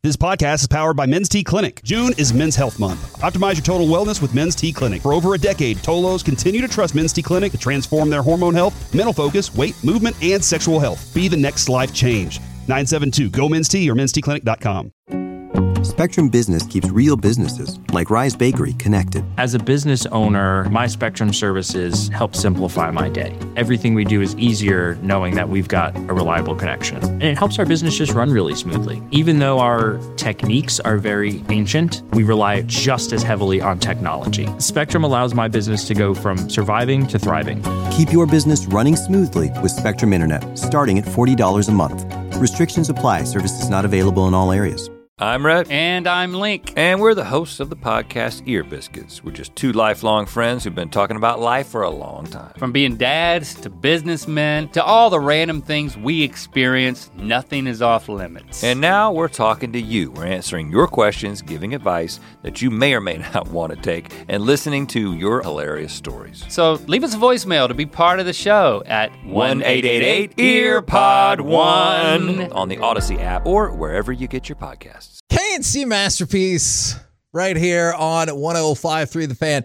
This podcast is powered by Men's T Clinic. June is Men's Health Month. Optimize your total wellness with Men's T Clinic. For over a decade, Tolos continue to trust Men's T Clinic to transform their hormone health, mental focus, weight, movement, and sexual health. Be the next life change. 972-GO-MEN'S-T or mensteclinic.com. Spectrum Business keeps real businesses, like Rise Bakery, connected. As a business owner, my Spectrum services help simplify my day. Everything we do is easier knowing that we've got a reliable connection. And it helps our business just run really smoothly. Even though our techniques are very ancient, we rely just as heavily on technology. Spectrum allows my business to go from surviving to thriving. Keep your business running smoothly with Spectrum Internet, starting at $40 a month. Restrictions apply. Services not available in all areas. I'm Rhett. And I'm Link. And we're the hosts of the podcast Ear Biscuits. We're just two lifelong friends who've been talking about life for a long time. From being dads to businessmen to all the random things we experience, nothing is off limits. And now we're talking to you. We're answering your questions, giving advice that you may or may not want to take, and listening to your hilarious stories. So leave us a voicemail to be part of the show at 1-888-EARPOD-1 on the Odyssey app or wherever you get your podcasts. K&C Masterpiece right here on 105.3 The Fan.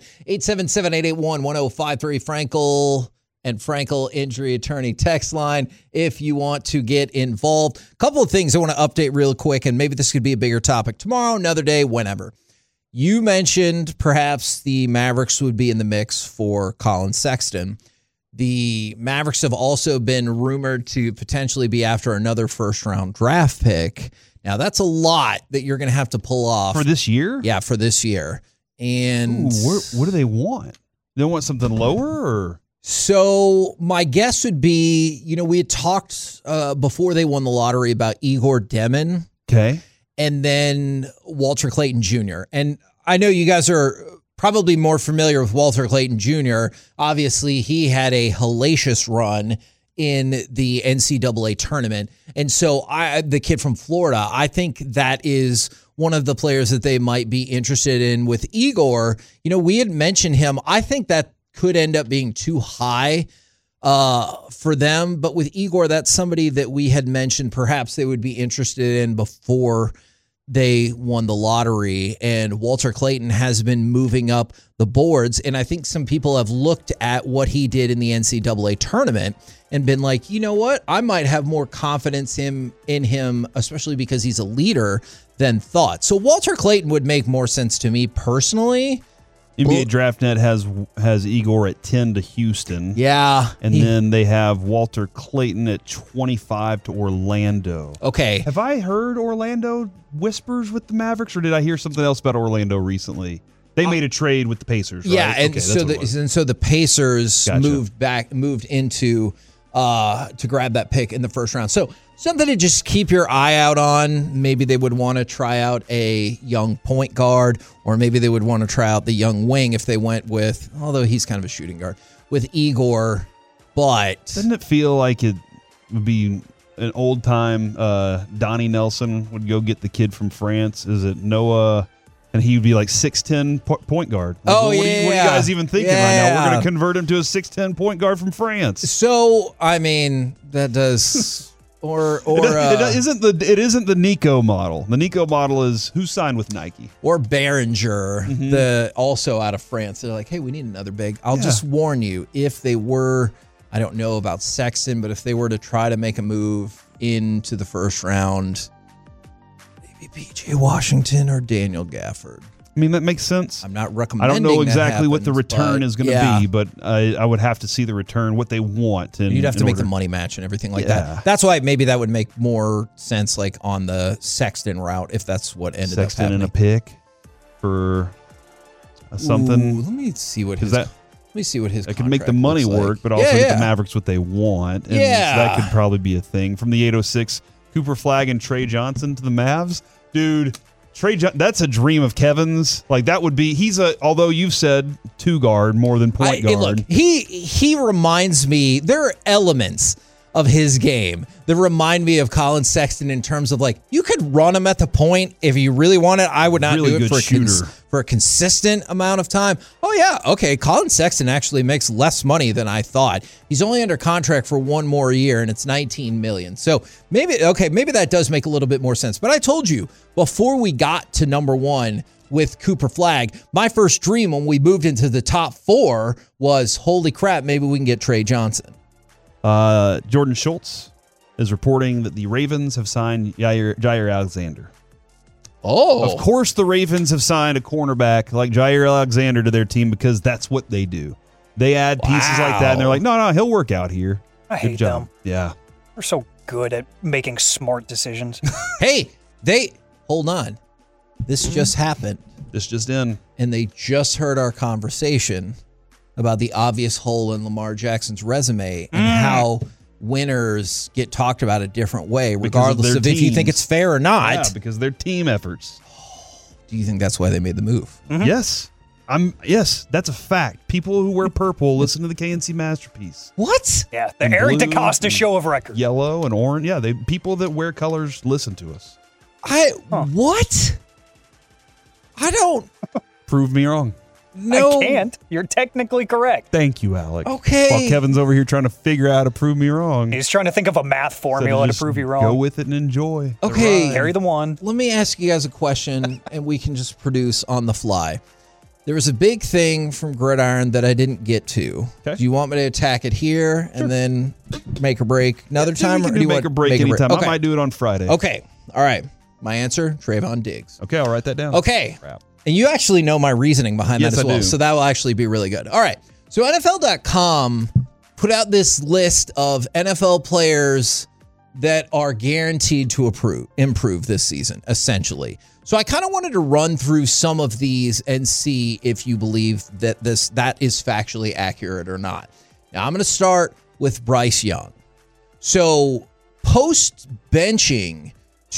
877-881-1053 Frankel and Frankel Injury Attorney text line if you want to get involved. A couple of things I want to update real quick, and maybe this could be a bigger topic tomorrow, another day, whenever. You mentioned perhaps the Mavericks would be in the mix for Colin Sexton. The Mavericks have also been rumored to potentially be after another first-round draft pick. Now, that's a lot that you're going to have to pull off. For this year? Yeah, for this year. And what do they want? They want something lower? Or? So my guess would be, we had talked before they won the lottery about Igor Demon. Okay. And then Walter Clayton Jr. And I know you guys are probably more familiar with Walter Clayton Jr. Obviously, he had a hellacious run in the NCAA tournament. And so the kid from Florida, I think that is one of the players that they might be interested in. With Igor, we had mentioned him. I think that could end up being too high for them. But with Igor, that's somebody that we had mentioned perhaps they would be interested in before they won the lottery. And Walter Clayton has been moving up the boards. And I think some people have looked at what he did in the NCAA tournament and been like, you know what? I might have more confidence in him, especially because he's a leader, than thought. So Walter Clayton would make more sense to me personally. NBA DraftNet has Igor at 10 to Houston. Yeah. And then they have Walter Clayton at 25 to Orlando. Okay. Have I heard Orlando whispers with the Mavericks, or did I hear something else about Orlando recently? They made a trade with the Pacers, right? Yeah, and so the Pacers moved into to grab that pick in the first round. So something to just keep your eye out on. Maybe they would want to try out a young point guard, or maybe they would want to try out the young wing if they went with, although he's kind of a shooting guard, with Igor. But doesn't it feel like it would be an old time Donnie Nelson would go get the kid from France? Is it Noah? And he would be like 6'10" point guard. What are you guys even thinking right now? We're going to convert him to a 6'10" point guard from France. So, I mean, that does... It isn't the Nico model. The Nico model is who signed with Nike. Or Behringer, also out of France. They're like, hey, we need another big. I'll just warn you, if they were, I don't know about Sexton, but if they were to try to make a move into the first round, maybe PJ Washington or Daniel Gafford. I mean, that makes sense. I'm not recommending. I don't know exactly what the return is going to be, but I would have to see the return, what they want. You'd have to make the money match and everything like that. That's why maybe that would make more sense, like on the Sexton route, if that's what ended up happening. Sexton in a pick for something. Ooh, let me see what his. Let me see what his. I can make the money work, but also get the Mavericks what they want. And so that could probably be a thing. From the 806, Cooper Flagg and Trey Johnson to the Mavs, dude. That's a dream of Kevin's. Like that would be. Although you've said two guard more than point guard. Look, he reminds me. There are elements of his game that remind me of Colin Sexton in terms of like, you could run him at the point if you really want it. I would not Really do it good for a consistent amount of time. Oh yeah, okay. Colin Sexton actually makes less money than I thought. He's only under contract for one more year, and it's $19 million. So maybe that does make a little bit more sense. But I told you before we got to number one with Cooper Flagg, my first dream when we moved into the top 4 was, holy crap, maybe we can get Trey Johnson. Jordan Schultz is reporting that the Ravens have signed Jair Alexander. Oh. Of course the Ravens have signed a cornerback like Jair Alexander to their team because that's what they do. They add pieces like that, and they're like, no, he'll work out here. I hate them. Yeah. They're so good at making smart decisions. Hey, hold on. This just happened. This just in. And they just heard our conversation about the obvious hole in Lamar Jackson's resume and how winners get talked about a different way, regardless of if you think it's fair or not. Yeah, because they're team efforts. Do you think that's why they made the move? Mm-hmm. Yes. Yes, that's a fact. People who wear purple listen to the KNC Masterpiece. What? Yeah, the And Eric blue DaCosta show of record. Yellow and orange. Yeah, people that wear colors listen to us. What? I don't Prove me wrong. know. I can't. You're technically correct. Thank you, Alec. Okay. While Kevin's over here trying to figure out how to prove me wrong. He's trying to think of a math formula to just prove you wrong. Go with it and enjoy. Okay. Carry the one. Let me ask you guys a question, and we can just produce on the fly. There was a big thing from Gridiron that I didn't get to. Okay. Do you want me to attack it here and then make or break another time? We can do you make want or break make anytime. Okay. I might do it on Friday. Okay. All right. My answer, Trayvon Diggs. Okay, I'll write that down. Okay. Crap. And you actually know my reasoning behind Yes, that as I well. do. So that will actually be really good. All right. So NFL.com put out this list of NFL players that are guaranteed to improve this season, essentially. So I kind of wanted to run through some of these and see if you believe that that is factually accurate or not. Now I'm going to start with Bryce Young. So post benching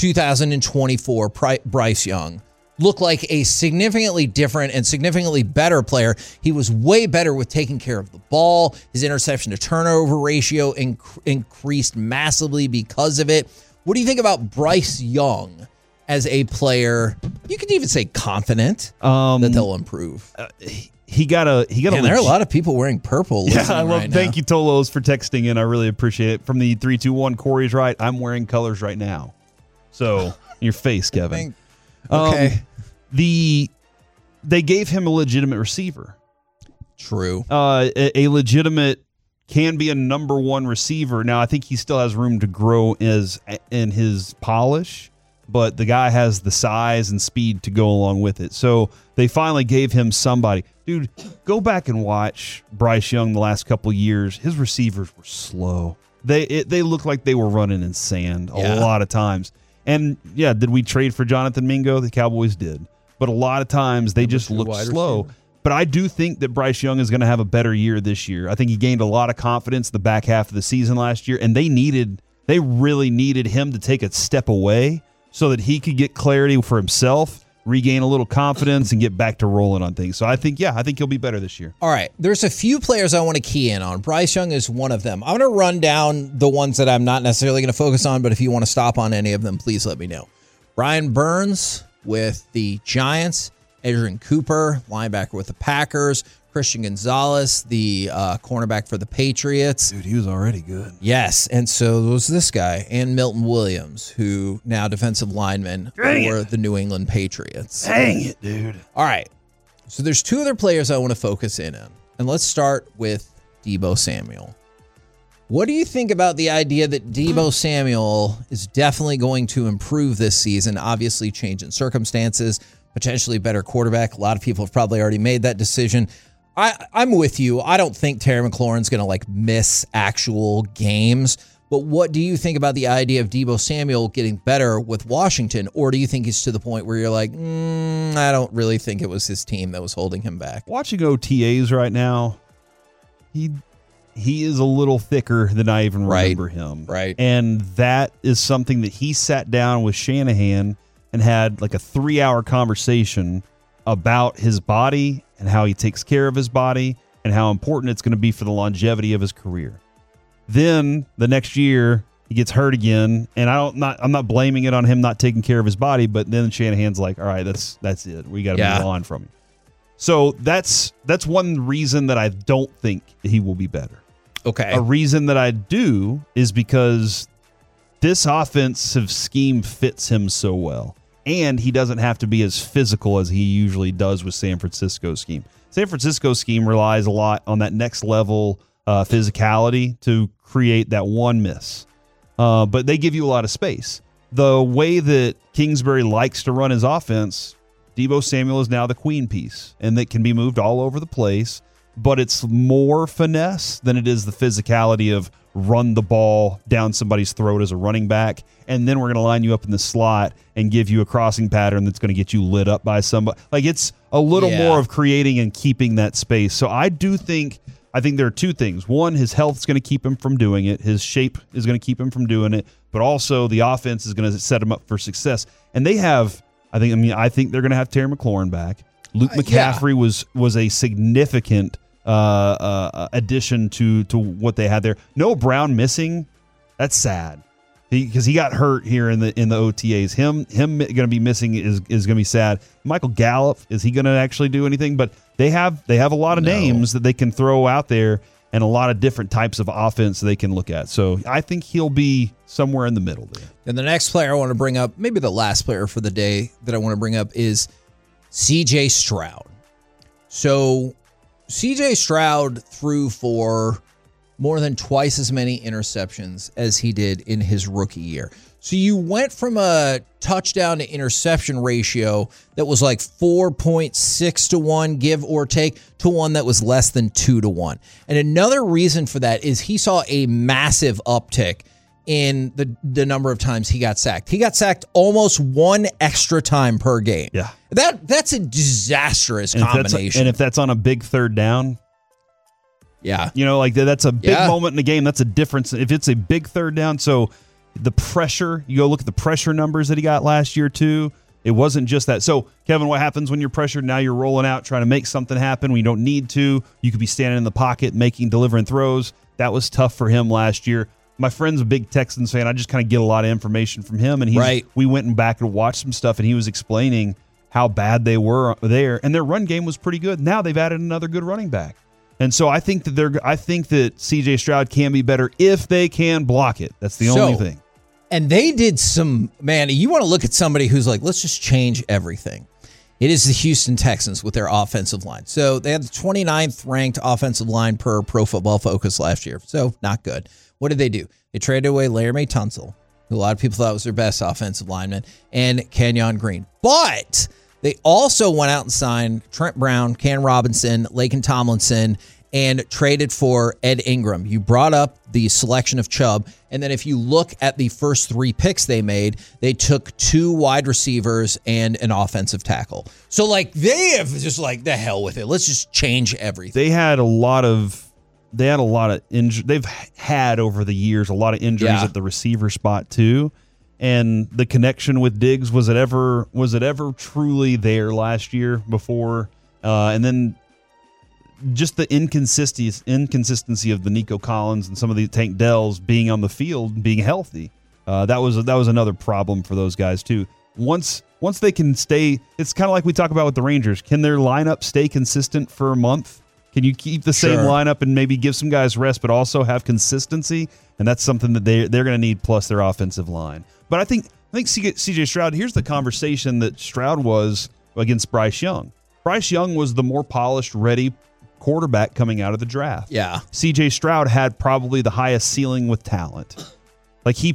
2024 Bryce Young looked like a significantly different and significantly better player. He was way better with taking care of the ball. His interception to turnover ratio increased massively because of it. What do you think about Bryce Young as a player? You could even say confident that they'll improve. He got a. And there are a lot of people wearing purple. Yeah, I love. Right Thank you, Tolos, for texting in. I really appreciate it. From the 321, Corey's right. I'm wearing colors right now. So your face, Kevin. Okay. They gave him a legitimate receiver. True. A legitimate can be a number one receiver. Now I think he still has room to grow in his polish, but the guy has the size and speed to go along with it. So they finally gave him somebody. Dude, go back and watch Bryce Young the last couple of years. His receivers were slow. They looked like they were running in sand a lot of times. And yeah, did we trade for Jonathan Mingo? The Cowboys did. But a lot of times they just look slow. But I do think that Bryce Young is going to have a better year this year. I think he gained a lot of confidence the back half of the season last year, and they really needed him to take a step away so that he could get clarity for himself, regain a little confidence, and get back to rolling on things. So I think he'll be better this year. All right. There's a few players I want to key in on. Bryce Young is one of them. I'm going to run down the ones that I'm not necessarily going to focus on, but if you want to stop on any of them, please let me know. Brian Burns with the Giants, Adrian Cooper, linebacker with the Packers, Christian Gonzalez, the cornerback for the Patriots. Dude, he was already good. Yes, and so was this guy, and Milton Williams, who now defensive lineman for the New England Patriots. Dang it, dude. All right, so there's two other players I want to focus in on, and let's start with Deebo Samuel. What do you think about the idea that Deebo Samuel is definitely going to improve this season? Obviously, change in circumstances, potentially better quarterback. A lot of people have probably already made that decision. I'm with you. I don't think Terry McLaurin's going to miss actual games. But what do you think about the idea of Deebo Samuel getting better with Washington? Or do you think he's to the point where you're like, I don't really think it was his team that was holding him back? Watching OTAs right now, he is a little thicker than I even remember him. Right. And that is something that he sat down with Shanahan and had like a 3-hour conversation about his body and how he takes care of his body and how important it's going to be for the longevity of his career. Then the next year he gets hurt again, and I'm not blaming it on him not taking care of his body, but then Shanahan's like, all right, that's it. We got to move on from him. So that's one reason that I don't think he will be better. Okay. A reason that I do is because this offensive scheme fits him so well, and he doesn't have to be as physical as he usually does with San Francisco's scheme. San Francisco's scheme relies a lot on that next level physicality to create that one miss. But they give you a lot of space. The way that Kingsbury likes to run his offense, Deebo Samuel is now the queen piece, and that can be moved all over the place, but it's more finesse than it is the physicality of run the ball down somebody's throat as a running back, and then we're going to line you up in the slot and give you a crossing pattern that's going to get you lit up by somebody. Like, it's a little more of creating and keeping that space. So I think there are two things. One, his health is going to keep him from doing it. His shape is going to keep him from doing it. But also the offense is going to set him up for success. And they have, I think they're going to have Terry McLaurin back. Luke McCaffrey was a significant addition to what they had there. Noah Brown missing, that's sad. Because he got hurt here in the OTAs. Him going to be missing is going to be sad. Michael Gallup, is he going to actually do anything? But they have a lot of names that they can throw out there and a lot of different types of offense they can look at. So I think he'll be somewhere in the middle there. And the next player I want to bring up, maybe the last player for the day that I want to bring up, is C.J. Stroud. So C.J. Stroud threw for more than twice as many interceptions as he did in his rookie year. So you went from a touchdown to interception ratio that was like 4.6 to 1, give or take, to one that was less than 2 to 1. And another reason for that is he saw a massive uptick in the number of times he got sacked. He got sacked almost one extra time per game. Yeah. That's a disastrous combination. And if that's on a big third down, yeah. Like that's a big moment in the game. That's a difference. If it's a big third down, so the pressure, you go look at the pressure numbers that he got last year too. It wasn't just that. So, Kevin, what happens when you're pressured? Now you're rolling out, trying to make something happen when you don't need to. You could be standing in the pocket, delivering throws. That was tough for him last year. My friend's a big Texans fan. I just kind of get a lot of information from him, and we went back and watched some stuff, and he was explaining how bad they were there, and their run game was pretty good. Now they've added another good running back. And so I think that C.J. Stroud can be better if they can block it. That's the only thing. And they did you want to look at somebody who's like, let's just change everything. It is the Houston Texans with their offensive line. So they had the 29th ranked offensive line per Pro Football Focus last year. So not good. What did they do? They traded away Laramie Tunsil, who a lot of people thought was their best offensive lineman, and Kenyon Green. But they also went out and signed Trent Brown, Ken Robinson, Laken Tomlinson, and traded for Ed Ingram. You brought up the selection of Chubb, and then if you look at the first 3 picks they made, they took 2 wide receivers and an offensive tackle. So, they have just the hell with it. Let's just change everything. They had a lot of injuries. They've had over the years a lot of injuries at the receiver spot too. And the connection with Diggs, was it ever truly there last year before? And then just the inconsistency of the Nico Collins and some of the Tank Dells being on the field, being healthy. That was another problem for those guys too. Once they can stay, it's kind of like we talk about with the Rangers. Can their lineup stay consistent for a month? Can you keep the same lineup and maybe give some guys rest, but also have consistency? And that's something that they're going to need, plus their offensive line. But I think C.J. Stroud, here's the conversation that Stroud was against Bryce Young. Bryce Young was the more polished, ready quarterback coming out of the draft. Yeah. C.J. Stroud had probably the highest ceiling with talent. He's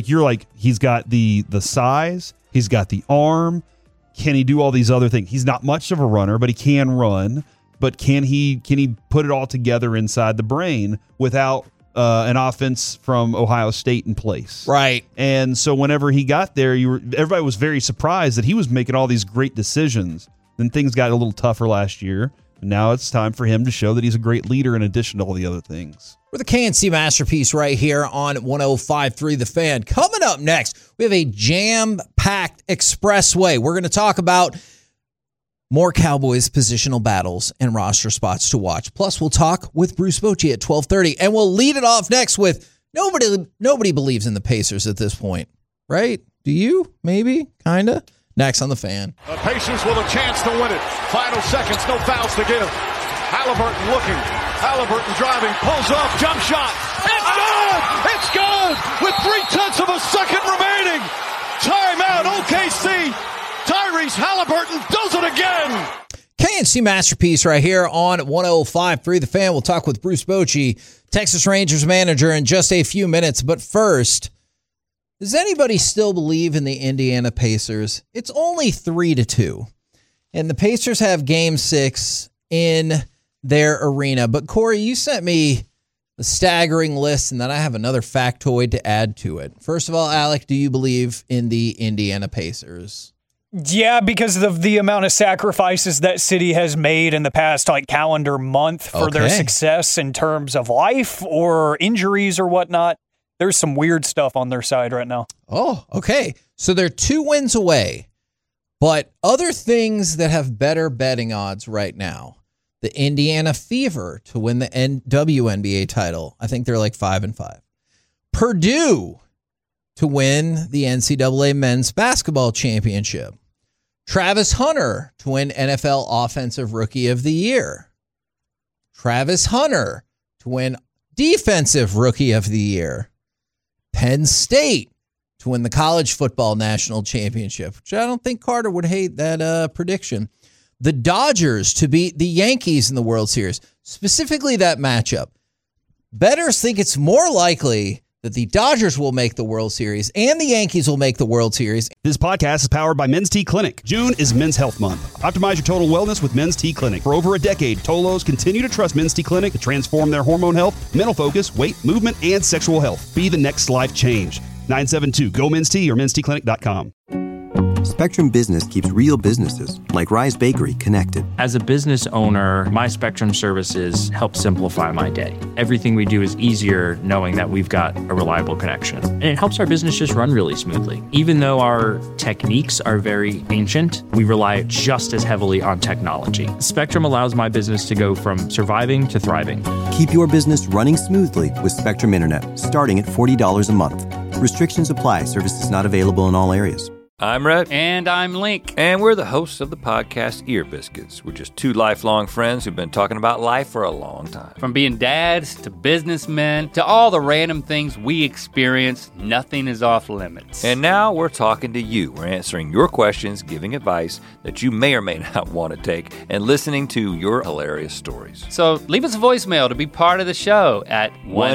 got the size, he's got the arm. Can he do all these other things? He's not much of a runner, but he can run. But can he put it all together inside the brain without an offense from Ohio State in place? Right. And so whenever he got there, everybody was very surprised that he was making all these great decisions. Then things got a little tougher last year. And now it's time for him to show that he's a great leader in addition to all the other things. We're the KNC Masterpiece right here on 105.3 The Fan. Coming up next, we have a jam-packed expressway. We're going to talk about more Cowboys positional battles and roster spots to watch. Plus, we'll talk with Bruce Bochy at 12:30, and we'll lead it off next with nobody believes in the Pacers at this point, right? Do you? Maybe? Kinda? Next on The Fan. The Pacers with a chance to win it. Final seconds, no fouls to give. Halliburton looking. Halliburton driving, pulls up, jump shot. It's good! It's good! With 0.3 of a second remaining. Timeout, OKC. Tyrese Halliburton does it again. KNC Masterpiece right here on 105.3 The Fan. We'll talk with Bruce Bochy, Texas Rangers manager, in just a few minutes. But first, does anybody still believe in the Indiana Pacers? It's only 3-2. And the Pacers have Game 6 in their arena. But Corey, you sent me a staggering list, and then I have another factoid to add to it. First of all, Alec, do you believe in the Indiana Pacers? Yeah, because of the amount of sacrifices that city has made in the past calendar month for their success in terms of life or injuries or whatnot. There's some weird stuff on their side right now. Oh, okay. So they're 2 wins away. But other things that have better betting odds right now, the Indiana Fever to win the WNBA title. I think they're like 5-5. Purdue to win the NCAA men's basketball championship. Travis Hunter to win NFL Offensive Rookie of the Year. Travis Hunter to win Defensive Rookie of the Year. Penn State to win the College Football National Championship, which I don't think Carter would hate that prediction. The Dodgers to beat the Yankees in the World Series, specifically that matchup. Bettors think it's more likely that the Dodgers will make the World Series and the Yankees will make the World Series. This podcast is powered by Men's T Clinic. June is Men's Health Month. Optimize your total wellness with Men's T Clinic. For over a decade, Tolos continue to trust Men's T Clinic to transform their hormone health, mental focus, weight, movement, and sexual health. Be the next life change. 972-GO-MEN'S-T or mensteclinic.com. Spectrum Business keeps real businesses, like Rise Bakery, connected. As a business owner, my Spectrum services help simplify my day. Everything we do is easier knowing that we've got a reliable connection. And it helps our business just run really smoothly. Even though our techniques are very ancient, we rely just as heavily on technology. Spectrum allows my business to go from surviving to thriving. Keep your business running smoothly with Spectrum Internet, starting at $40 a month. Restrictions apply. Services not available in all areas. I'm Rhett. And I'm Link. And we're the hosts of the podcast Ear Biscuits. We're just two lifelong friends who've been talking about life for a long time. From being dads to businessmen to all the random things we experience, nothing is off limits. And now we're talking to you. We're answering your questions, giving advice that you may or may not want to take, and listening to your hilarious stories. So leave us a voicemail to be part of the show at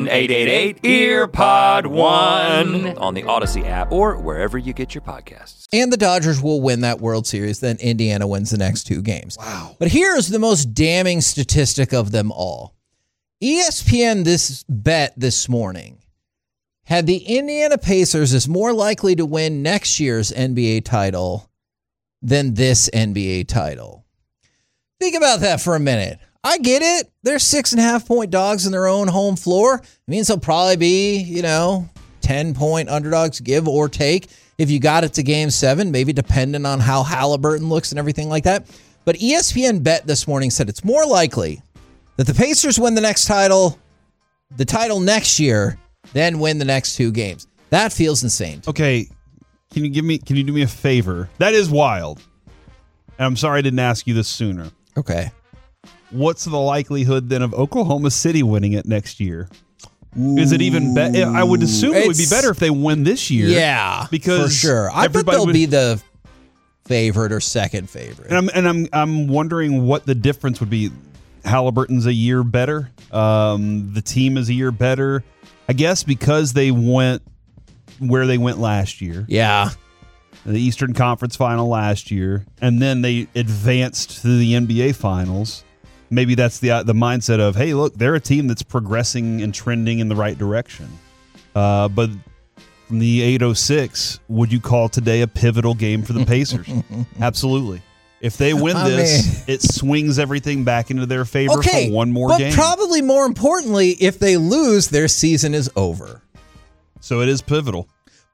1-888-EARPOD1 on the Odyssey app or wherever you get your podcasts. And the Dodgers will win that World Series, then Indiana wins the next 2 games. Wow. But here's the most damning statistic of them all. ESPN this morning had the Indiana Pacers as more likely to win next year's NBA title than this NBA title. Think about that for a minute. I get it. They're 6.5-point dogs in their own home floor. It means they'll probably be, 10-point underdogs, give or take. If you got it to Game 7, maybe depending on how Halliburton looks and everything like that. But ESPN Bet this morning said it's more likely that the Pacers win the title next year, than win the next 2 games. That feels insane. Okay, can you do me a favor? That is wild. And I'm sorry I didn't ask you this sooner. Okay. What's the likelihood then of Oklahoma City winning it next year? Is it even better? I would assume it would be better if they win this year. Yeah, because for sure. I bet they'll be the favorite or second favorite. And I'm wondering what the difference would be. Halliburton's a year better. The team is a year better. I guess because they went where they went last year. Yeah. The Eastern Conference Final last year, and then they advanced to the NBA Finals. Maybe that's the mindset of, hey, look, they're a team that's progressing and trending in the right direction. But from the 806, would you call today a pivotal game for the Pacers? Absolutely. If they win this, it swings everything back into their favor for one more game. But probably more importantly, if they lose, their season is over. So it is pivotal.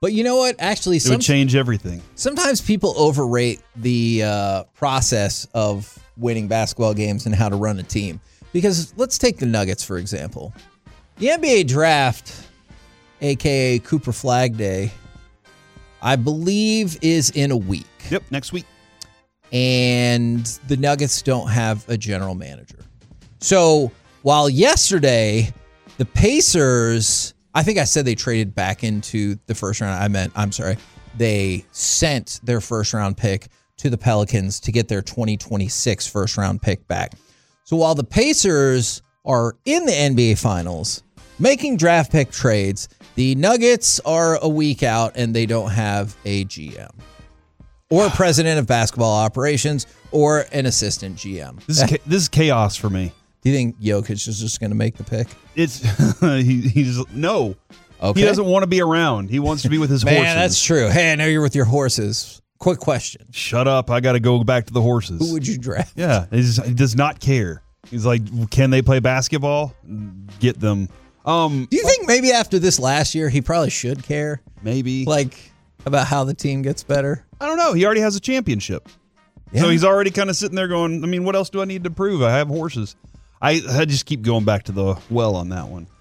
But you know what? Actually, it would change everything. Sometimes people overrate the process of winning basketball games and how to run a team. Because let's take the Nuggets, for example. The NBA draft, a.k.a. Cooper Flag Day, I believe is in a week. Yep, next week. And the Nuggets don't have a general manager. So while yesterday, the Pacers, I think I said they traded back into the first round. They sent their first round pick to the Pelicans to get their 2026 first round pick back. So while the Pacers are in the NBA Finals, making draft pick trades, the Nuggets are a week out and they don't have a GM or a president of basketball operations or an assistant GM. This is chaos for me. Do you think Jokic is just going to make the pick? It's he's no. Okay. He doesn't want to be around. He wants to be with his horses. Man, that's true. Hey, I know you're with your horses. Quick question. Shut up. I got to go back to the horses. Who would you draft? Yeah, he does not care. He's like, can they play basketball? Get them. Do you think maybe after this last year, he probably should care? Maybe. Like, about how the team gets better? I don't know. He already has a championship. Yeah. So he's already kind of sitting there going, I mean, what else do I need to prove? I have horses. I just keep going back to the well on that one.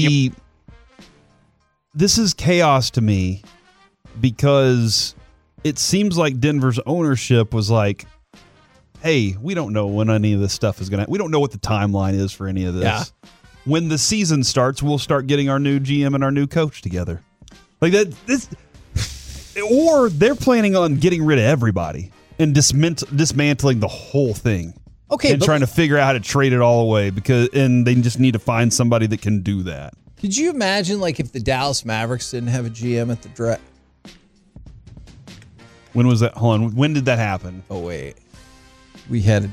This is chaos to me because it seems like Denver's ownership was like, hey, we don't know when any of this stuff is going to... We don't know what the timeline is for any of this. Yeah. When the season starts, we'll start getting our new GM and our new coach together. Like that... Or they're planning on getting rid of everybody and dismantling the whole thing. Okay, and trying to figure out how to trade it all away and they just need to find somebody that can do that. Could you imagine, like, if the Dallas Mavericks didn't have a GM at the draft? When was that? Hold on. When did that happen? Oh wait, we had a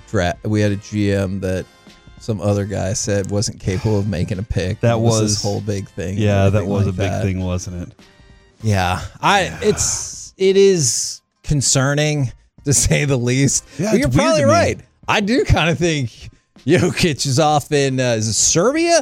GM that some other guy said wasn't capable of making a pick. That was this whole big thing. Yeah, that was a big thing, wasn't it? Yeah, it is concerning to say the least. Yeah, but you're probably right. I do kind of think Jokic is off in is it Serbia.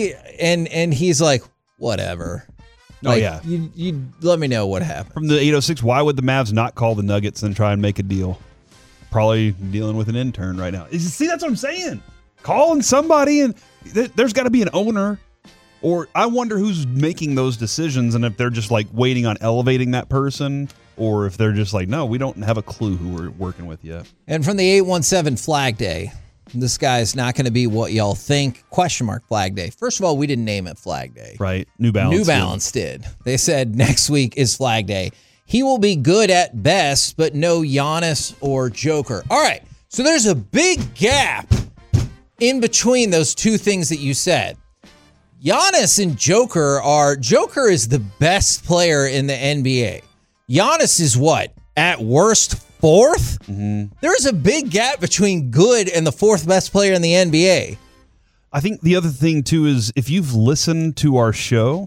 He's like, whatever. Like, oh yeah, you let me know what happened. From the 806, why would the Mavs not call the Nuggets and try and make a deal? Probably dealing with an intern right now. See, that's what I'm saying. Calling somebody, and there's got to be an owner. Or I wonder who's making those decisions, and if they're just like waiting on elevating that person, or if they're just like, no, we don't have a clue who we're working with yet. And from the 817 Flag Day, this guy's not going to be what y'all think. ? Flag Day. First of all, we didn't name it Flag Day. Right. New Balance did. They said next week is Flag Day. He will be good at best, but no Giannis or Joker. All right. So there's a big gap in between those two things that you said. Giannis and Joker is the best player in the NBA. Giannis is what? At worst, fourth? Mm-hmm. There's a big gap between good and the fourth best player in the NBA. I think the other thing, too, is if you've listened to our show,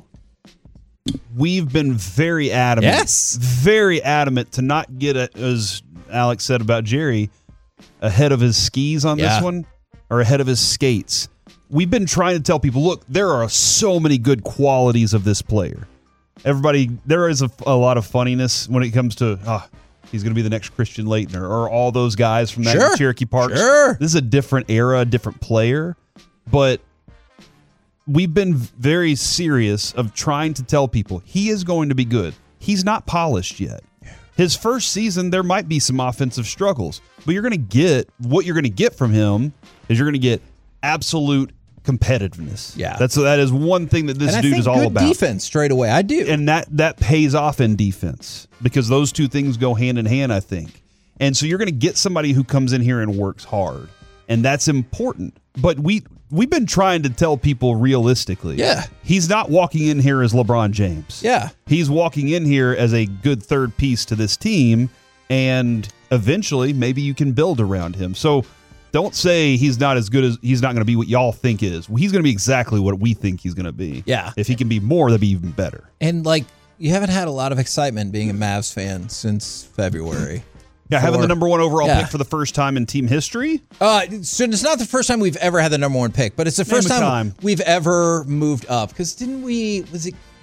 we've been very adamant. Yes. Very adamant to not get, as Alex said about Jerry, ahead of his skis on this one, or ahead of his skates. We've been trying to tell people, look, there are so many good qualities of this player. There is a lot of funniness when it comes to, he's going to be the next Christian Laettner, or all those guys from that Cherokee Park. Sure. This is a different era, a different player. But we've been very serious of trying to tell people he is going to be good. He's not polished yet. His first season, there might be some offensive struggles, but what you're going to get from him is you're going to get absolute competitiveness. Yeah. That is one thing that this dude is all about. Defense straight away. I do. And that pays off in defense because those two things go hand in hand, I think. And so you're going to get somebody who comes in here and works hard. And that's important. But we've been trying to tell people realistically. Yeah. He's not walking in here as LeBron James. Yeah. He's walking in here as a good third piece to this team. And eventually, maybe you can build around him. So don't say he's not as good as he's not going to be what y'all think is. He's going to be exactly what we think he's going to be. Yeah. If he can be more, that'd be even better. And you haven't had a lot of excitement being a Mavs fan since February. Yeah, having the number one overall pick for the first time in team history? So it's not the first time we've ever had the number one pick, but it's the first time we've ever moved up. Because was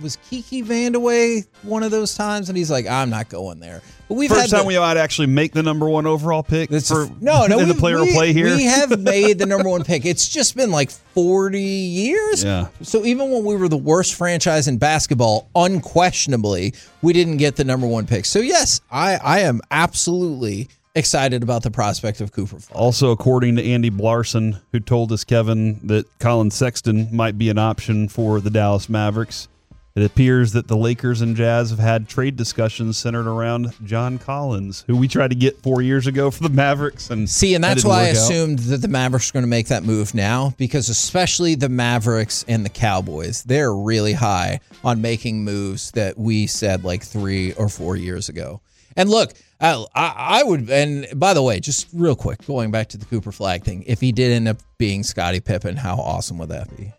was Kiki Vandeweghe one of those times? And he's like, I'm not going there. But we've First time we might actually make the number 1 overall pick in the player play here. We have made the number 1 pick. It's just been like 40 years. Yeah. So even when we were the worst franchise in basketball, unquestionably, we didn't get the number 1 pick. So yes, I am absolutely excited about the prospect of Cooper Flag. Also, according to Andy Blarson, who told us, Kevin, that Colin Sexton might be an option for the Dallas Mavericks, it appears that the Lakers and Jazz have had trade discussions centered around John Collins, who we tried to get 4 years ago for the Mavericks. And that's why I assumed that the Mavericks are going to make that move now, because especially the Mavericks and the Cowboys, they're really high on making moves that we said like 3 or 4 years ago. And look, I would, and by the way, just real quick, going back to the Cooper Flag thing, if he did end up being Scottie Pippen, how awesome would that be?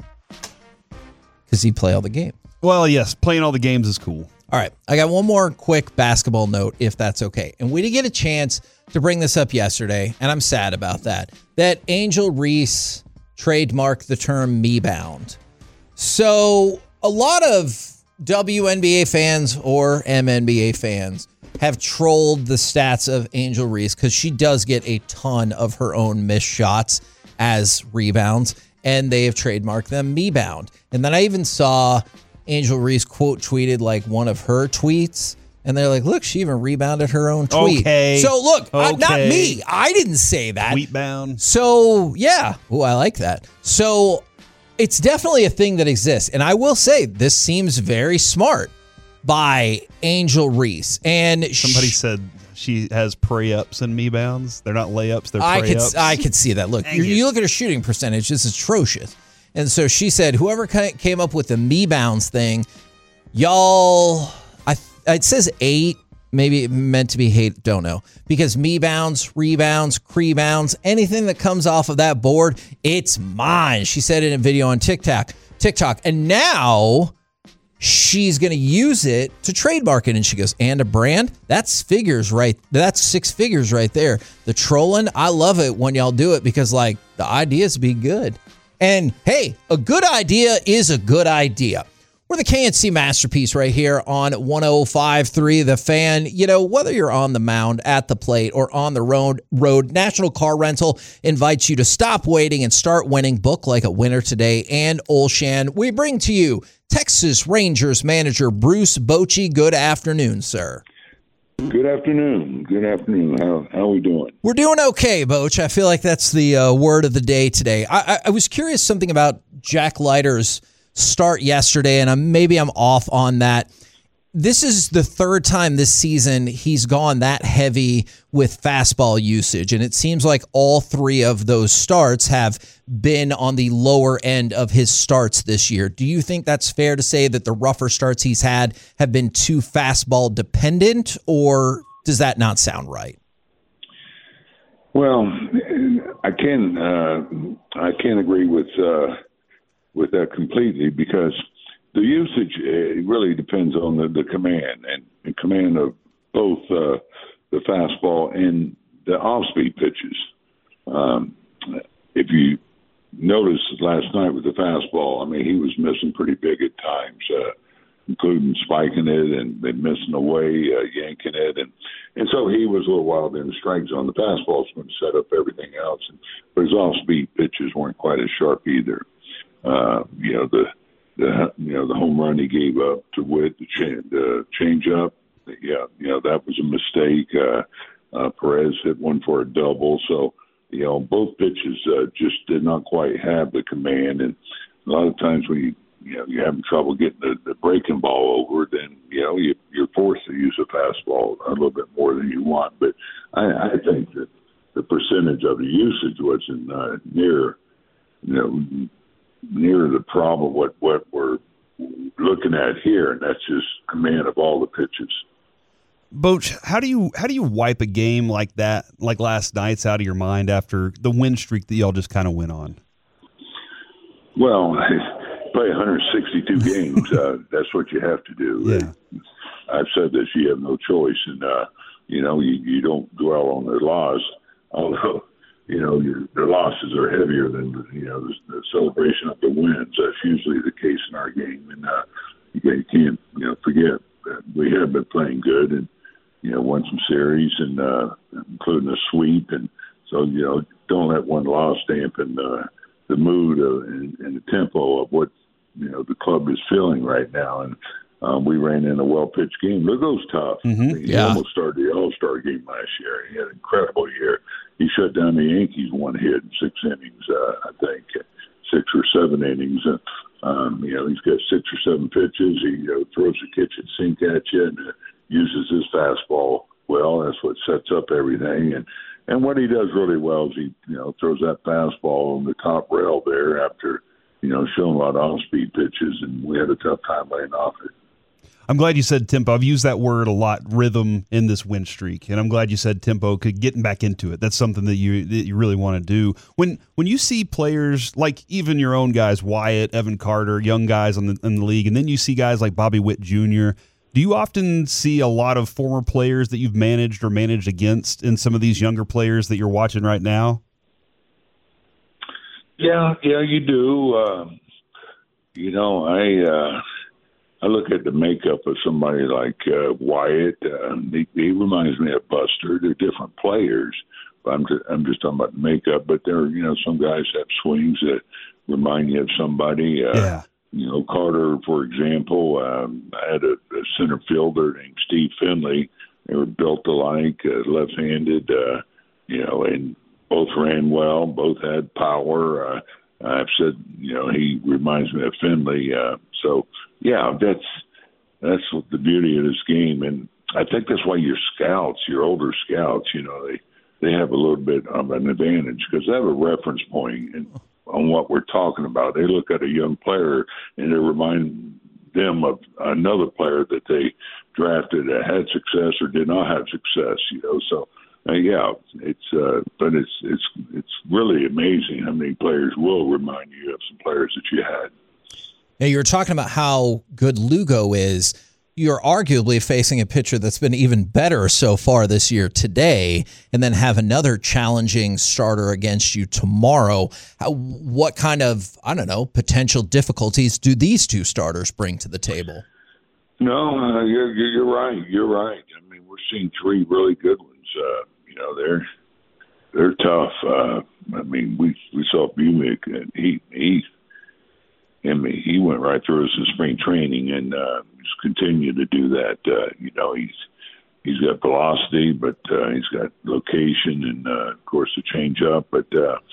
Because he'd play all the games. Well, yes, playing all the games is cool. All right, I got one more quick basketball note, if that's okay. And we didn't get a chance to bring this up yesterday, and I'm sad about that. That Angel Reese trademarked the term me-bound. So a lot of WNBA fans or MNBA fans have trolled the stats of Angel Reese because she does get a ton of her own missed shots as rebounds, and they have trademarked them me-bound. And then I even saw Angel Reese quote tweeted like one of her tweets, and they're like, look, she even rebounded her own tweet. Okay. So look, not me. I didn't say that. Tweet-bound. So yeah. Oh, I like that. So it's definitely a thing that exists. And I will say this seems very smart by Angel Reese. And somebody said she has prey-ups and me-bounds. They're not layups, they're prey-ups. I could see that. Look, you look at her shooting percentage, it's atrocious. And so she said, whoever came up with the me-bounds thing, y'all, it says 8, maybe it meant to be hate, don't know. Because me-bounds, rebounds, cree-bounds, anything that comes off of that board, it's mine. She said it in a video on TikTok. And now she's going to use it to trademark it. And she goes, and a brand? That's figures, right? That's 6 figures right there. The trolling, I love it when y'all do it because, like, the ideas be good. And, hey, a good idea is a good idea. We're the KNC Masterpiece right here on 105.3 The Fan. You know, whether you're on the mound, at the plate, or on the road, National Car Rental invites you to stop waiting and start winning. Book like a winner today. And Olshan, we bring to you Texas Rangers manager Bruce Bochy. Good afternoon, sir. Good afternoon. How are we doing? We're doing okay, Boch. I feel like that's the word of the day today. I was curious something about Jack Leiter's start yesterday, and maybe I'm off on that. This is the 3rd time this season he's gone that heavy with fastball usage, and it seems like all 3 of those starts have been on the lower end of his starts this year. Do you think that's fair to say that the rougher starts he's had have been too fastball dependent, or does that not sound right? Well, I can't agree with that completely, because the usage really depends on the command and command of both the fastball and the off-speed pitches. If you notice last night with the fastball, I mean, he was missing pretty big at times, including spiking it and then missing away, yanking it. And so he was a little wild in the strike zone. The fastball's going to set up everything else. But his off-speed pitches weren't quite as sharp either. The home run he gave up to Witt, the change up, that was a mistake. Perez hit one for a double. So, both pitches just did not quite have the command. And a lot of times when you're having trouble getting the breaking ball over, then, you're forced to use a fastball a little bit more than you want. But I think that the percentage of the usage wasn't near the problem what we're looking at here, and that's just command of all the pitches. Boch, how do you wipe a game like that, like last night's, out of your mind after the win streak that y'all just kind of went on? Well, play 162 games. That's what you have to do. Yeah. I've said this: you have no choice, and you don't dwell on their loss, although. Their losses are heavier than the celebration of the wins. That's usually the case in our game. And you can't forget that we have been playing good and won some series and including a sweep, and so don't let one loss dampen the mood and the tempo of what the club is feeling right now. And we ran in a well-pitched game. Lugo's tough. He almost started the All-Star game last year. He had an incredible year. He shut down the Yankees one hit in 6 innings, I think, 6 or 7 innings. He's got 6 or 7 pitches. He throws the kitchen sink at you and uses his fastball well. That's what sets up everything. And what he does really well is he throws that fastball on the top rail there after showing a lot of off-speed pitches, and we had a tough time laying off it. I'm glad you said tempo. I've used that word a lot, rhythm, in this win streak, and I'm glad you said tempo. Getting back into it, that's something that you really want to do. When you see players like even your own guys, Wyatt, Evan Carter, young guys in the league, and then you see guys like Bobby Witt Jr., do you often see a lot of former players that you've managed or managed against in some of these younger players that you're watching right now? Yeah, you do. I look at the makeup of somebody like Wyatt. He reminds me of Buster. They're different players, but I'm just talking about the makeup. But there, some guys have swings that remind you of somebody. Carter, for example, I had a center fielder named Steve Finley. They were built alike, left-handed, and both ran well, both had power. I've said, he reminds me of Finley. That's what the beauty of this game. And I think that's why your older scouts, they have a little bit of an advantage because they have a reference point on what we're talking about. They look at a young player and they remind them of another player that they drafted that had success or did not have success, So, it's really amazing how many players will remind you of some players that you had. Now, you were talking about how good Lugo is. You're arguably facing a pitcher that's been even better so far this year today, and then have another challenging starter against you tomorrow. What kind of, potential difficulties do these two starters bring to the table? No, you're right. You're right. I mean, we're seeing 3 really good ones. They're tough. We saw Bumick, and he went right through us in spring training, and he's continued to do that. He's got velocity, but he's got location, and of course the changeup. But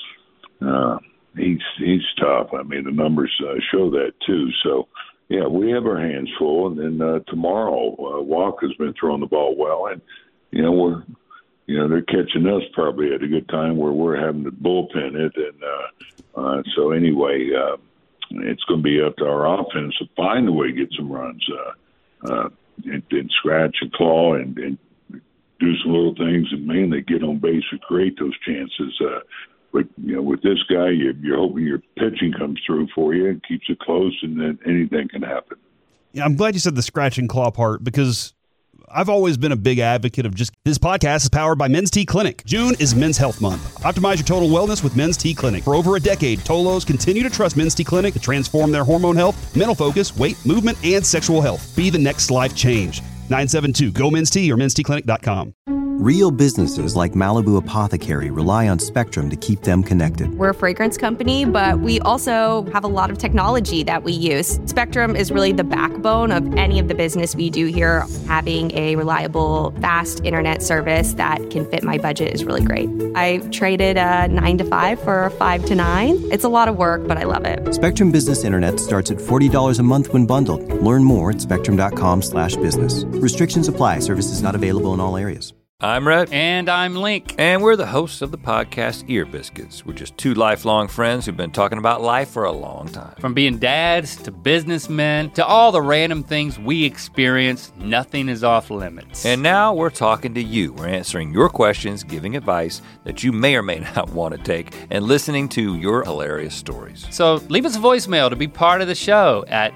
he's tough. The numbers show that too. So we have our hands full, and then tomorrow Walker's been throwing the ball well, and they're catching us probably at a good time where we're having to bullpen it, and so anyway. It's going to be up to our offense to find a way to get some runs, and scratch and claw and do some little things and mainly get on base and create those chances. But with this guy, you're hoping your pitching comes through for you and keeps it close, and then anything can happen. Yeah, I'm glad you said the scratch and claw part because I've always been a big advocate of this podcast is powered by Men's T Clinic. June is Men's Health Month. Optimize your total wellness with Men's T Clinic. For over a decade, Tolos continue to trust Men's T Clinic to transform their hormone health, mental focus, weight, movement, and sexual health. Be the next life change. 972-GO-MEN'S-T or mensteclinic.com. Real businesses like Malibu Apothecary rely on Spectrum to keep them connected. We're a fragrance company, but we also have a lot of technology that we use. Spectrum is really the backbone of any of the business we do here. Having a reliable, fast internet service that can fit my budget is really great. I traded a 9-to-5 for a 5-to-9. It's a lot of work, but I love it. Spectrum Business Internet starts at $40 a month when bundled. Learn more at spectrum.com/business. Restrictions apply. Services not available in all areas. I'm Rhett. And I'm Link. And we're the hosts of the podcast Ear Biscuits. We're just 2 lifelong friends who've been talking about life for a long time. From being dads to businessmen to all the random things we experience, nothing is off limits. And now we're talking to you. We're answering your questions, giving advice that you may or may not want to take, and listening to your hilarious stories. So leave us a voicemail to be part of the show at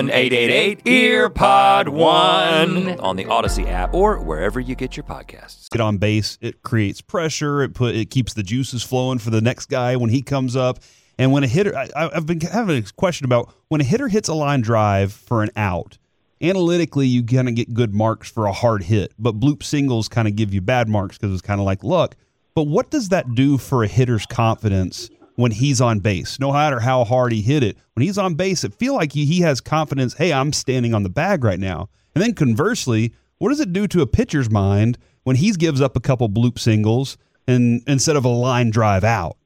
1-888-EARPOD1 on the Odyssey app or wherever you get your podcasts. Get on base, it creates pressure, it keeps the juices flowing for the next guy when he comes up. And when a hitter, I've been having a question about when a hitter hits a line drive for an out, analytically you kind of get good marks for a hard hit, but bloop singles kind of give you bad marks because it's kind of like luck. But what does that do for a hitter's confidence when he's on base? No matter how hard he hit it, when he's on base, it feels like he has confidence, hey, I'm standing on the bag right now. And then conversely, what does it do to a pitcher's mind when he gives up a couple bloop singles and instead of a line drive out?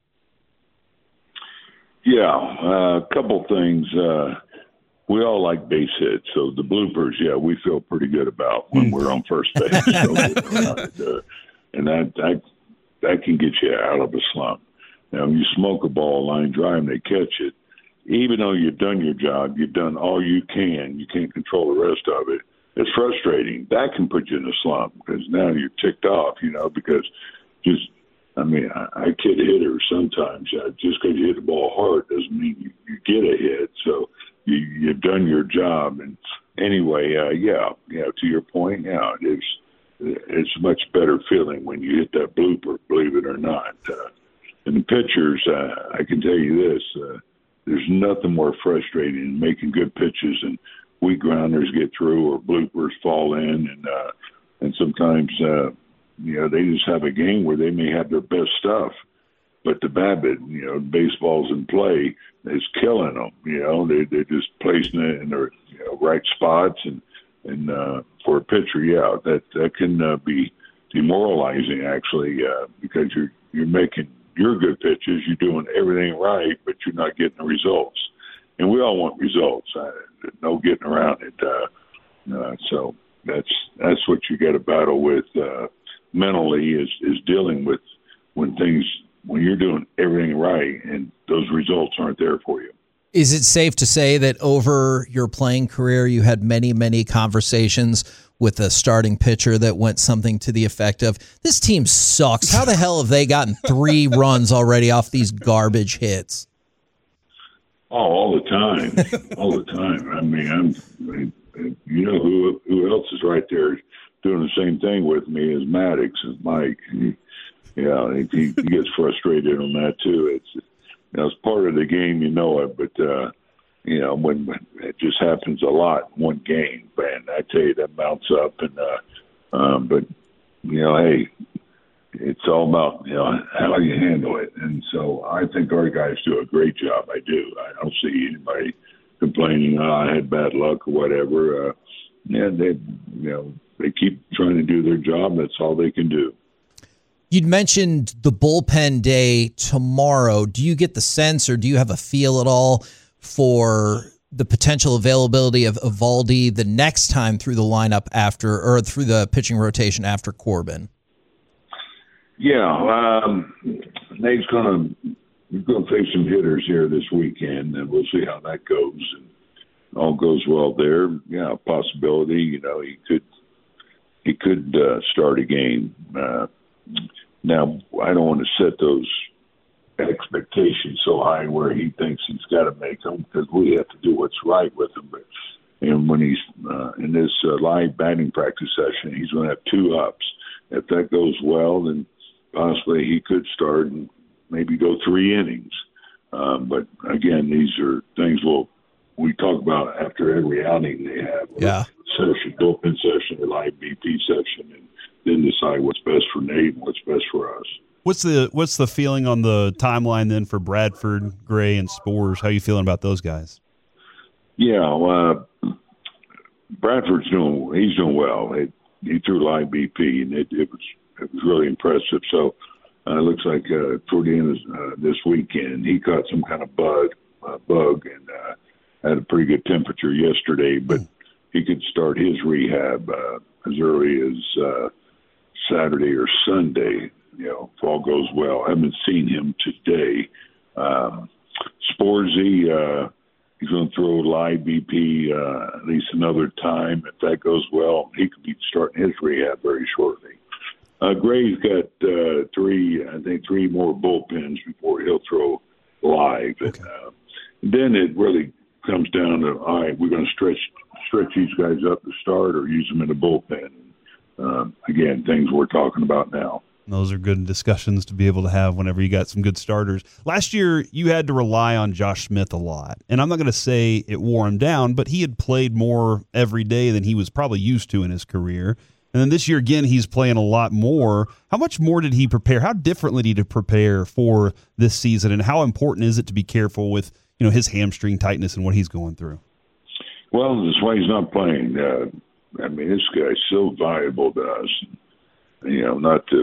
Yeah, a couple things. We all like base hits, so the bloopers, we feel pretty good about when we're on first base. And that can get you out of a slump. Now, when you smoke a ball line drive and they catch it, even though you've done your job, you've done all you can't control the rest of it. It's frustrating. That can put you in a slump because now you're ticked off, because I kid hitters sometimes. Just because you hit the ball hard doesn't mean you get a hit. So you've done your job. And anyway, to your point, it's a much better feeling when you hit that blooper, believe it or not. And the pitchers, I can tell you this, there's nothing more frustrating than making good pitches and weak grounders get through or bloopers fall in. And sometimes, they just have a game where they may have their best stuff, but the BABIP, baseball's in play, is killing them. They're just placing it in their right spots. And for a pitcher, that can be demoralizing actually, because you're making your good pitches, you're doing everything right, but you're not getting the results. And we all want results. No getting around it. So that's what you got to battle with mentally is dealing with when you're doing everything right and those results aren't there for you. Is it safe to say that over your playing career, you had many, many conversations with a starting pitcher that went something to the effect of, this team sucks. How the hell have they gotten 3 runs already off these garbage hits? Oh, all the time. All the time. Who else is right there doing the same thing with me as Maddox and Mike. He gets frustrated on that too. It's part of the game, but when it just happens a lot in one game, man, I tell you, that mounts up. And but hey, it's all about how you handle it. And so I think our guys do a great job. I do. I don't see anybody complaining, I had bad luck or whatever. They keep trying to do their job. That's all they can do. You'd mentioned the bullpen day tomorrow. Do you get the sense or do you have a feel at all for the potential availability of Eovaldi the next time through the lineup through the pitching rotation after Corbin? Yeah, Nate's going to face some hitters here this weekend, and we'll see how that goes. And all goes well there. Yeah, possibility. He could start a game. Now, I don't want to set those expectations so high where he thinks he's got to make them, because we have to do what's right with him. And when he's in this live batting practice session, he's going to have 2 ups. If that goes well, then possibly he could start and maybe go 3 innings. But again, these are things we talk about after every outing they have. Yeah. Session, bullpen session, or live BP session, and then decide what's best for Nate and what's best for us. What's the feeling on the timeline then for Bradford, Gray, and Spores? How are you feeling about those guys? Yeah, Bradford's doing well. He threw live BP, and it was really impressive. So it looks like toward the end of this weekend, he caught some kind of bug, and had a pretty good temperature yesterday, but he could start his rehab as early as Saturday or Sunday, if all goes well. I haven't seen him today. Sporzy, he's going to throw live BP at least another time. If that goes well, he could be starting his rehab very shortly. Gray's got 3 more bullpens before he'll throw live. Okay. And then it really comes down to, all right, we're going to stretch these guys up to start or use them in the bullpen. Again, things we're talking about now. Those are good discussions to be able to have whenever you got some good starters. Last year, you had to rely on Josh Smith a lot. And I'm not going to say it wore him down, but he had played more every day than he was probably used to in his career. And then this year, again, he's playing a lot more. How much more did he prepare? How differently did he prepare for this season? And how important is it to be careful with his hamstring tightness and what he's going through? Well, that's why he's not playing. This guy's so valuable to us. Not to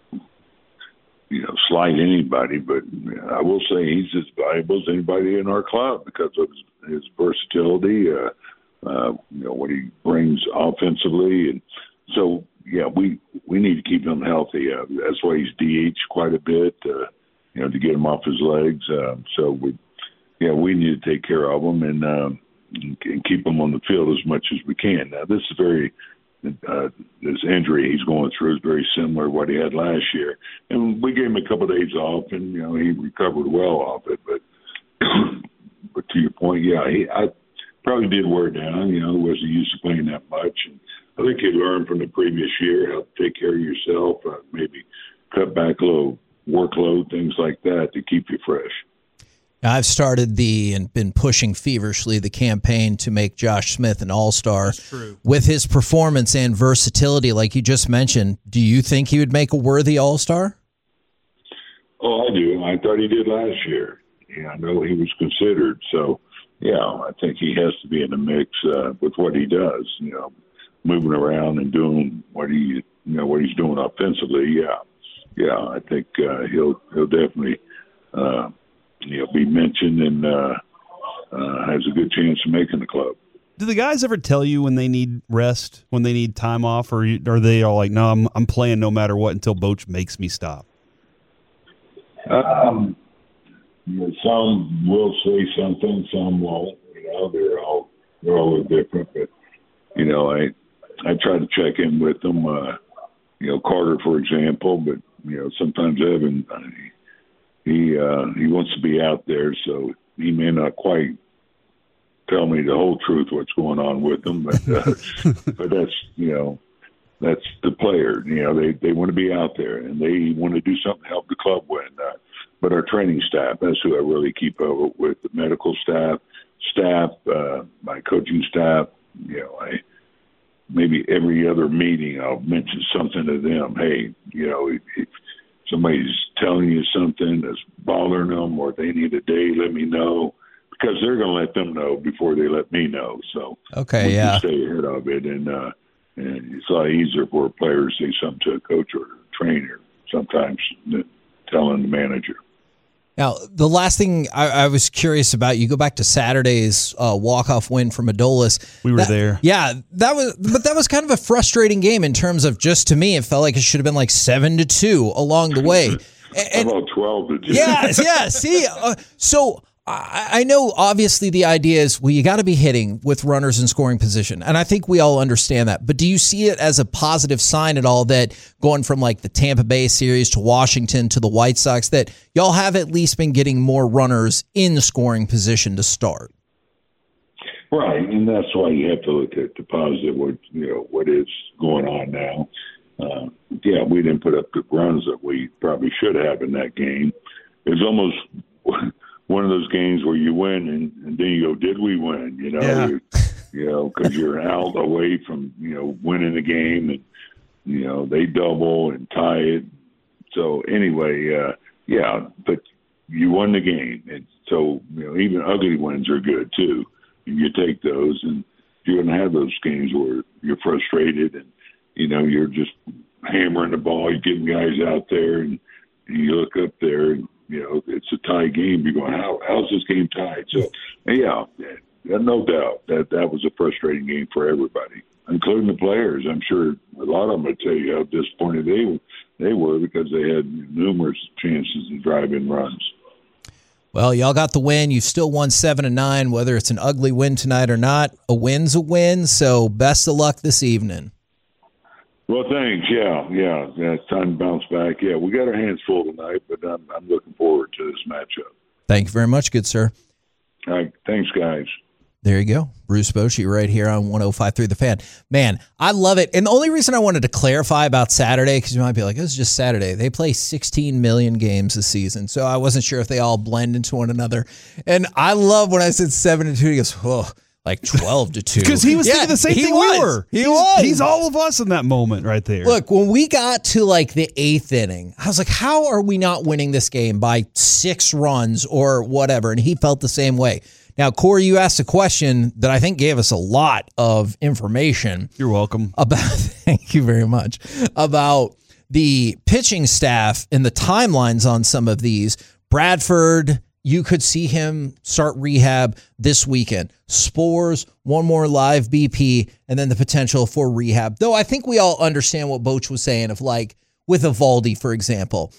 slight anybody, but I will say he's as valuable as anybody in our club because of his versatility, what he brings offensively. And so, we need to keep him healthy. That's why he's DH quite a bit, to get him off his legs. We need to take care of him and keep him on the field as much as we can. Now, this is this injury he's going through is very similar to what he had last year. And we gave him a couple of days off, and, he recovered well off it. But to your point, I probably did wear down. Wasn't used to playing that much. And I think he learned from the previous year how to take care of yourself, maybe cut back a little workload, things like that to keep you fresh. I've started and been pushing feverishly the campaign to make Josh Smith an all-star. That's true. With his performance and versatility, like you just mentioned, do you think he would make a worthy all-star? Oh, I do. I thought he did last year. I know he was considered. So, I think he has to be in the mix with what he does. Moving around and doing what he's doing offensively. I think he'll definitely. Be mentioned and has a good chance of making the club. Do the guys ever tell you when they need rest, when they need time off, or are they all like, no, I'm playing no matter what until Boch makes me stop? Some will say something, some won't. They're all different. But I try to check in with them. Carter, for example, but sometimes Evan. He wants to be out there, so he may not quite tell me the whole truth what's going on with him, but but that's the player. They want to be out there and they want to do something to help the club win. But our training staff, that's who I really keep up with. The medical staff, my coaching staff. Maybe every other meeting I'll mention something to them. Hey, if somebody's telling you something that's bothering them or they need a day, let me know, because they're going to let them know before they let me know. So we can stay ahead of it, and it's a lot easier for a player to say something to a coach or a trainer sometimes than telling the manager. Now, the last thing I was curious about, you go back to Saturday's walk-off win from Adolis. We were there. Yeah, that was kind of a frustrating game in terms of, just to me, it felt like it should have been like 7-2 along the way. How about 12-2? Yeah. See, so I know obviously the idea is, well, you got to be hitting with runners in scoring position, and I think we all understand that. But do you see it as a positive sign at all that going from like the Tampa Bay series to Washington to the White Sox, that y'all have at least been getting more runners in the scoring position to start? Right, and that's why you have to look at the positive. What is going on now? We didn't put up the runs that we probably should have in that game. It's almost one of those games where you win and then you go, did we win? Because you're out away from, winning the game, and, they double and tie it. So anyway, but you won the game. And so, even ugly wins are good too. And you take those, and you're going to have those games where you're frustrated and, you're just hammering the ball, you're getting guys out there, and you look up there and, it's a tie game. You're going, how's this game tied? So, no doubt that was a frustrating game for everybody, including the players. I'm sure a lot of them would tell you how disappointed they were because they had numerous chances to drive in runs. Well, y'all got the win. You still won 7-9, whether it's an ugly win tonight or not. A win's a win, so best of luck this evening. Well, thanks. It's time to bounce back. We got our hands full tonight, but I'm looking forward to this matchup. Thank you very much, good sir. All right. Thanks, guys. There you go. Bruce Bochy right here on 105.3 The Fan. Man, I love it. And the only reason I wanted to clarify about Saturday, because you might be like, it's just Saturday. They play 16 million games this season. So I wasn't sure if they all blend into one another. And I love when I said 7-2, he goes, oh, like 12-2. Because he was thinking the same thing we were. He's all of us in that moment right there. Look, when we got to like the 8th inning, I was like, how are we not winning this game by 6 runs or whatever? And he felt the same way. Now, Corey, you asked a question that I think gave us a lot of information. You're welcome. Thank you very much. About the pitching staff and the timelines on some of these. Bradford, you could see him start rehab this weekend. Spores, one more live BP, and then the potential for rehab. Though I think we all understand what Boch was saying of like with Evaldi, for example,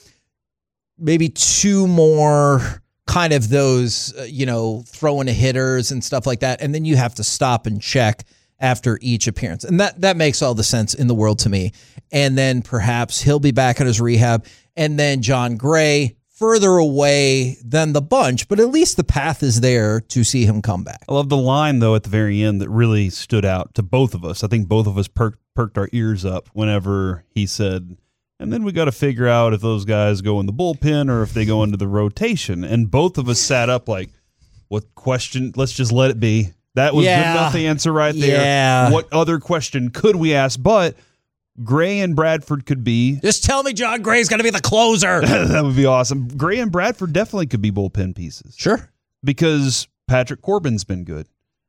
maybe 2 more kind of those, throwing to hitters and stuff like that. And then you have to stop and check after each appearance. And that makes all the sense in the world to me. And then perhaps he'll be back at his rehab. And then John Gray, further away than the bunch, but at least the path is there to see him come back. I love the line, though, at the very end that really stood out to both of us. I think both of us perked our ears up whenever he said, and then we got to figure out if those guys go in the bullpen or if they go into the rotation. And both of us sat up like, what question? Let's just let it be. That was good enough to answer right there. Yeah. What other question could we ask? But Gray and Bradford could be. Just tell me John Gray's going to be the closer. That would be awesome. Gray and Bradford definitely could be bullpen pieces. Sure. Because Patrick Corbin's been good.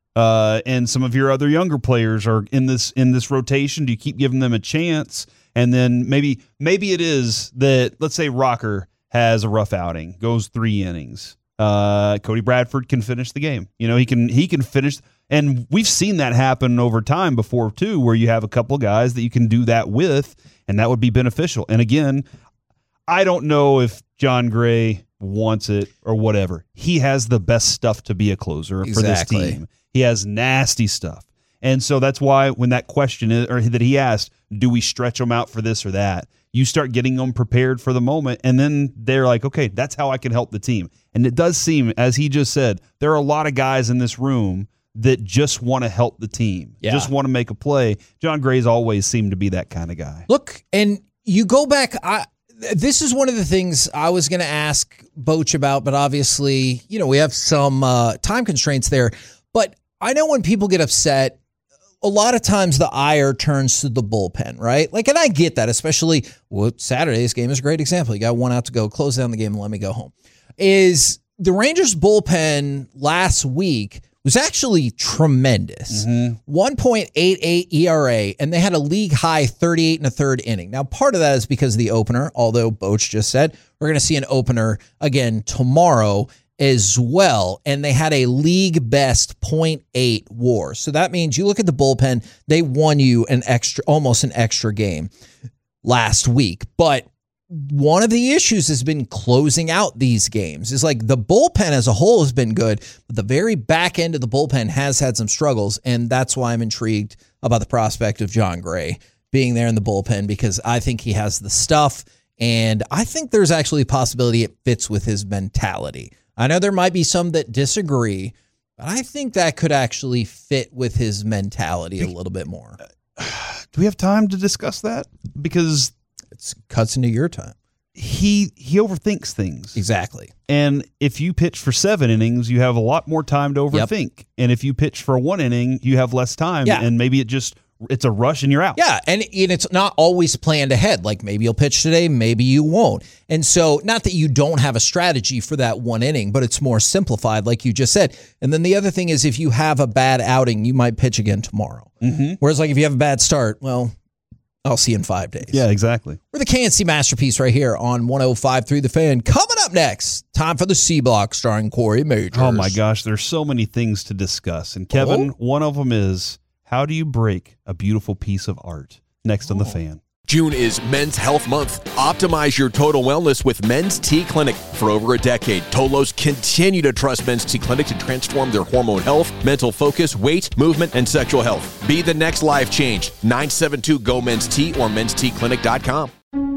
And some of your other younger players are in this rotation. Do you keep giving them a chance? And then maybe it is that, let's say Rocker has a rough outing, goes 3 innings. Cody Bradford can finish the game. He can finish. And we've seen that happen over time before, too, where you have a couple of guys that you can do that with, and that would be beneficial. And again, I don't know if John Gray wants it or whatever. He has the best stuff to be a closer for this team. He has nasty stuff. And so that's why when that question is, or that he asked, do we stretch them out for this or that? You start getting them prepared for the moment, and then they're like, okay, that's how I can help the team. And it does seem, as he just said, there are a lot of guys in this room that just want to help the team, just want to make a play. John Gray's always seemed to be that kind of guy. Look, and you go back, this is one of the things I was going to ask Boch about, but obviously, we have some time constraints there. But I know when people get upset, a lot of times the ire turns to the bullpen, right? Like, and I get that, especially Saturday's game is a great example. You got 1 out to go, close down the game, and let me go home. Is the Rangers bullpen last week was actually tremendous. 1.88 ERA, and they had a league high 38 and a third inning. Now, part of that is because of the opener, although Boch just said we're going to see an opener again tomorrow as well, and they had a league best 0.8 WAR. So that means you look at the bullpen, they won you almost an extra game last week. But one of the issues has been closing out these games. It's like the bullpen as a whole has been good, but the very back end of the bullpen has had some struggles, and that's why I'm intrigued about the prospect of John Gray being there in the bullpen, because I think he has the stuff, and I think there's actually a possibility it fits with his mentality. I know there might be some that disagree, but I think that could actually fit with his mentality a little bit more. Do we have time to discuss that? Because it cuts into your time. He overthinks things. Exactly. And if you pitch for 7 innings, you have a lot more time to overthink. Yep. And if you pitch for 1 inning, you have less time. Yeah. And maybe it's a rush and you're out. Yeah, and it's not always planned ahead. Like maybe you'll pitch today, maybe you won't. And so not that you don't have a strategy for that 1 inning, but it's more simplified, like you just said. And then the other thing is if you have a bad outing, you might pitch again tomorrow. Mm-hmm. Whereas like if you have a bad start, well, I'll see you in 5 days. Yeah, exactly. We're the KNC Masterpiece right here on 105.3 The Fan. Coming up next, time for the C Block starring Corey Majors. Oh my gosh, there's so many things to discuss. And Kevin, one of them is, how do you break a beautiful piece of art? Next on The Fan. June is Men's Health Month. Optimize your total wellness with Men's T Clinic. For over a decade, Tolos continue to trust Men's T Clinic to transform their hormone health, mental focus, weight, movement, and sexual health. Be the next life change. 972-GO-MEN'S-T or mensteclinic.com.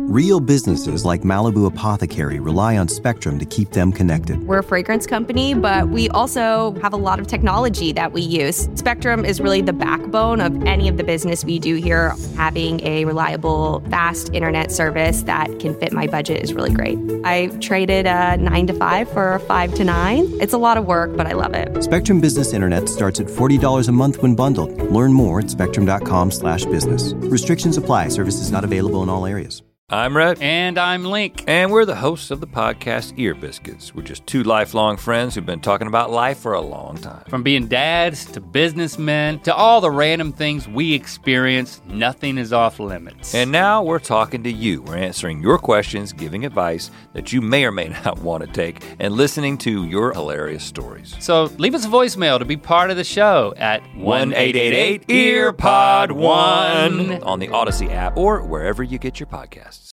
Real businesses like Malibu Apothecary rely on Spectrum to keep them connected. We're a fragrance company, but we also have a lot of technology that we use. Spectrum is really the backbone of any of the business we do here. Having a reliable, fast internet service that can fit my budget is really great. I traded a 9 to 5 for a 5 to 9. It's a lot of work, but I love it. Spectrum Business Internet starts at $40 a month when bundled. Learn more at spectrum.com/business. Restrictions apply. Services not available in all areas. I'm Rhett. And I'm Link. And we're the hosts of the podcast Ear Biscuits. We're just two lifelong friends who've been talking about life for a long time. From being dads to businessmen to all the random things we experience, nothing is off limits. And now we're talking to you. We're answering your questions, giving advice that you may or may not want to take, and listening to your hilarious stories. So leave us a voicemail to be part of the show at 1-888-EARPOD1 on the Odyssey app or wherever you get your podcasts.